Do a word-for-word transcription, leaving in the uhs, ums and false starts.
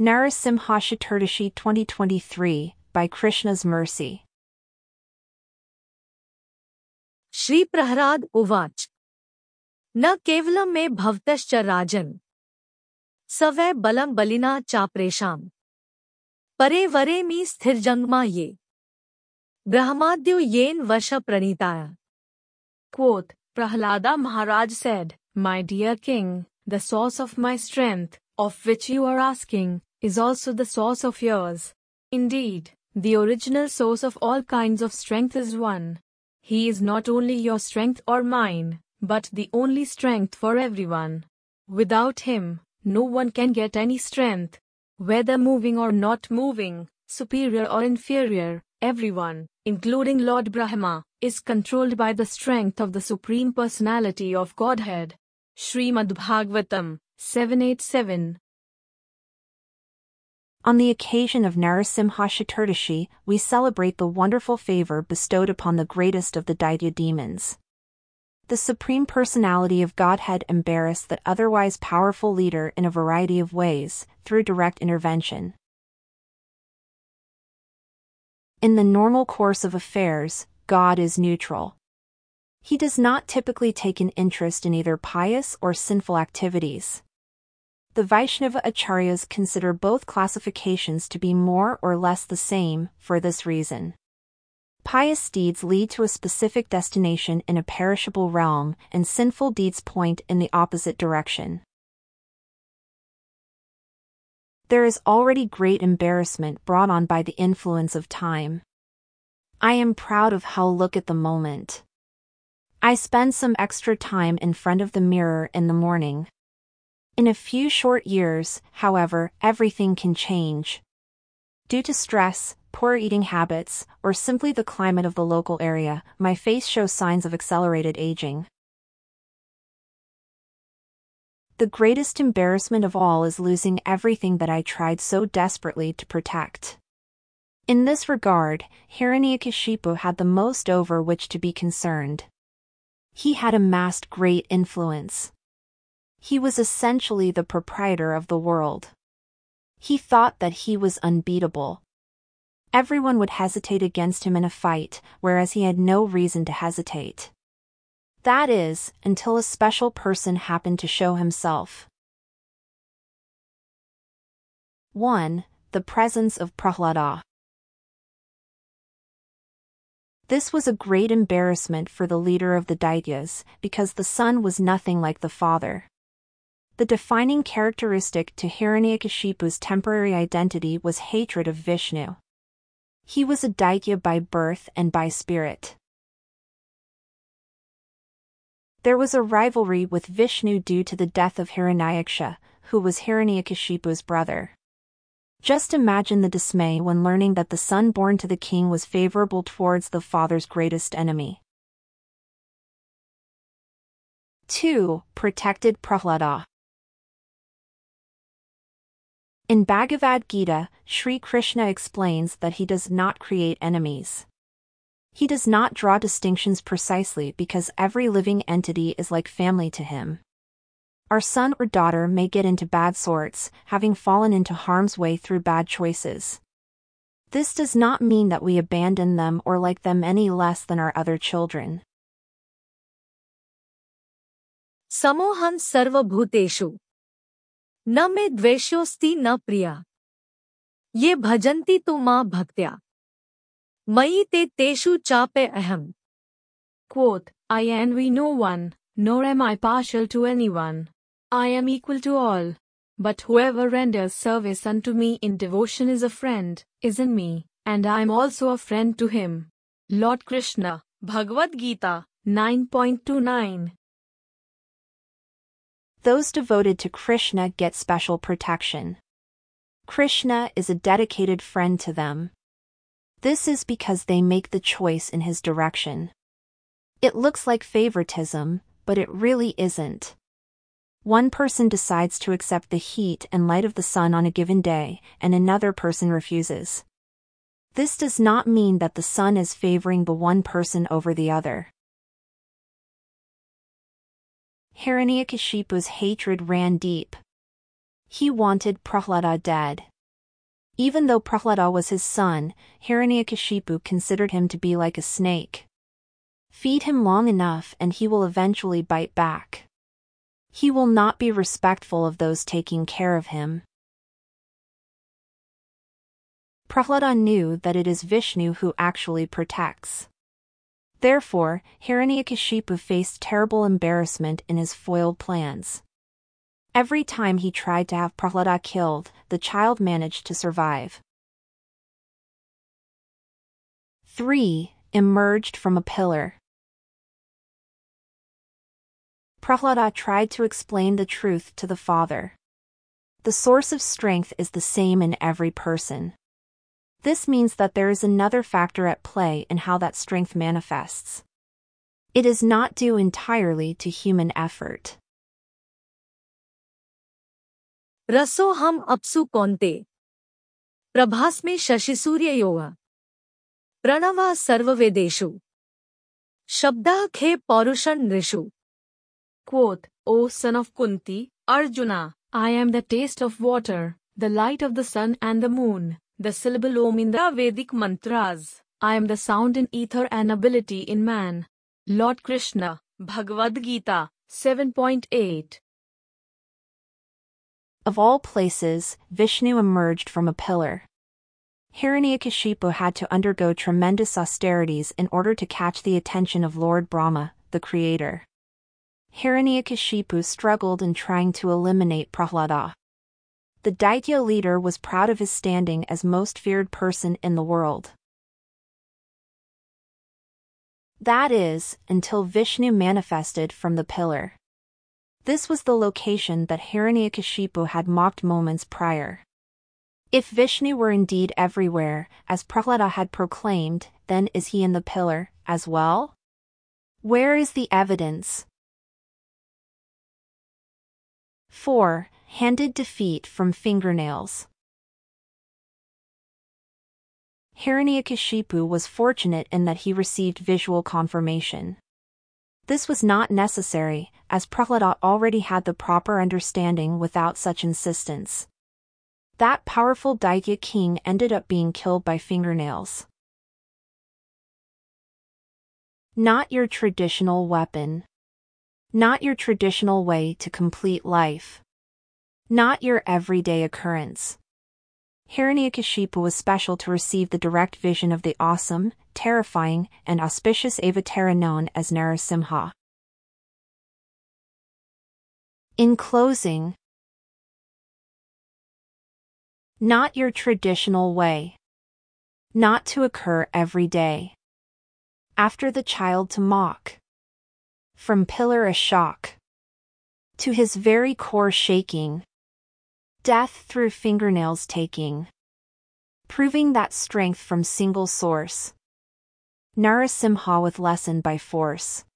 Narasimha Chaturdashi twenty twenty-three, by Krishna's mercy. Shri Prahlad उवाच न केवलं मे भवतश्च राजन् स वै बलं बलिना चाप्रेषाम् परे वरेमि स्थिरजङ्गमा ये ब्रह्माद्यो येन वर्ष प्रणीताय. Quoth, Prahlada Maharaj said, My dear king, the source of my strength, of which you are asking, is also the source of yours. Indeed, the original source of all kinds of strength is one. He is not only your strength or mine, but the only strength for everyone. Without him, no one can get any strength. Whether moving or not moving, superior or inferior, everyone, including Lord Brahma, is controlled by the strength of the Supreme Personality of Godhead. Srimad Bhagavatam, seven eighty-seven. On the occasion of Narasimha Chaturdashi, we celebrate the wonderful favor bestowed upon the greatest of the Daitya demons. The Supreme Personality of Godhead embarrassed that otherwise powerful leader in a variety of ways, through direct intervention. In the normal course of affairs, God is neutral. He does not typically take an interest in either pious or sinful activities. The Vaishnava Acharyas consider both classifications to be more or less the same, for this reason. Pious deeds lead to a specific destination in a perishable realm, and sinful deeds point in the opposite direction. There is already great embarrassment brought on by the influence of time. I am proud of how I look at the moment. I spend some extra time in front of the mirror in the morning. In a few short years, however, everything can change. Due to stress, poor eating habits, or simply the climate of the local area, my face shows signs of accelerated aging. The greatest embarrassment of all is losing everything that I tried so desperately to protect. In this regard, Hiranyakashipu had the most over which to be concerned. He had amassed great influence. He was essentially the proprietor of the world. He thought that he was unbeatable. Everyone would hesitate against him in a fight, whereas he had no reason to hesitate. That is, until a special person happened to show himself. one. The presence of Prahlada. This was a great embarrassment for the leader of the Daityas, because the son was nothing like the father. The defining characteristic to Hiranyakashipu's temporary identity was hatred of Vishnu. He was a Daitya by birth and by spirit. There was a rivalry with Vishnu due to the death of Hiranyaksha, who was Hiranyakashipu's brother. Just imagine the dismay when learning that the son born to the king was favorable towards the father's greatest enemy. two. Protected Prahlada. In Bhagavad Gita, Sri Krishna explains that he does not create enemies. He does not draw distinctions precisely because every living entity is like family to him. Our son or daughter may get into bad sorts, having fallen into harm's way through bad choices. This does not mean that we abandon them or like them any less than our other children. Samohan sarva bhuteshu न मे द्वेष्योस्ति न प्रिया ये भजन्ति तु मा भक्त्या मयि ते तेषु चापे अहम्. Quoth, I envy no one, nor am I partial to anyone. I am equal to all. But whoever renders service unto me in devotion is a friend, is in me, and I am also a friend to him. Lord Krishna, Bhagavad Gita, nine point two nine. Those devoted to Krishna get special protection. Krishna is a dedicated friend to them. This is because they make the choice in his direction. It looks like favoritism, but it really isn't. One person decides to accept the heat and light of the sun on a given day, and another person refuses. This does not mean that the sun is favoring the one person over the other. Hiranyakashipu's hatred ran deep. He wanted Prahlada dead. Even though Prahlada was his son, Hiranyakashipu considered him to be like a snake. Feed him long enough and he will eventually bite back. He will not be respectful of those taking care of him. Prahlada knew that it is Vishnu who actually protects. Therefore, Hiranyakashipu faced terrible embarrassment in his foiled plans. Every time he tried to have Prahlada killed, the child managed to survive. three. Emerged from a pillar. Prahlada tried to explain the truth to the father. The source of strength is the same in every person. This means that there is another factor at play in how that strength manifests. It is not due entirely to human effort. रसो हम अप्सु कौन्ते प्रभास में शशि सूर्य योग प्रणव सर्ववेदेषु शब्दः खे पौरुषं नृषु. Quoth, O son of Kunti, Arjuna, I am the taste of water, the light of the sun and the moon, the syllable Om in the Vedic mantras. I am the sound in ether and ability in man. Lord Krishna, Bhagavad Gita, seven point eight. Of all places, Vishnu emerged from a pillar. Hiranyakashipu had to undergo tremendous austerities in order to catch the attention of Lord Brahma, the creator. Hiranyakashipu struggled in trying to eliminate Prahlada. The Daitya leader was proud of his standing as most feared person in the world. That is, until Vishnu manifested from the pillar. This was the location that Hiranyakashipu had mocked moments prior. If Vishnu were indeed everywhere, as Prahlada had proclaimed, then is he in the pillar, as well? Where is the evidence? four. Handed defeat from fingernails. Hiranyakashipu was fortunate in that he received visual confirmation. This was not necessary, as Prahlada already had the proper understanding without such insistence. That powerful Daitya king ended up being killed by fingernails. Not your traditional weapon. Not your traditional way to complete life. Not your everyday occurrence. Hiranyakashipu was special to receive the direct vision of the awesome, terrifying, and auspicious avatara known as Narasimha. In closing, not your traditional way. Not to occur every day. After the child to mock. From pillar a shock. To his very core shaking. Death through fingernails taking. Proving that strength from single source. Narasimha with lesson by force.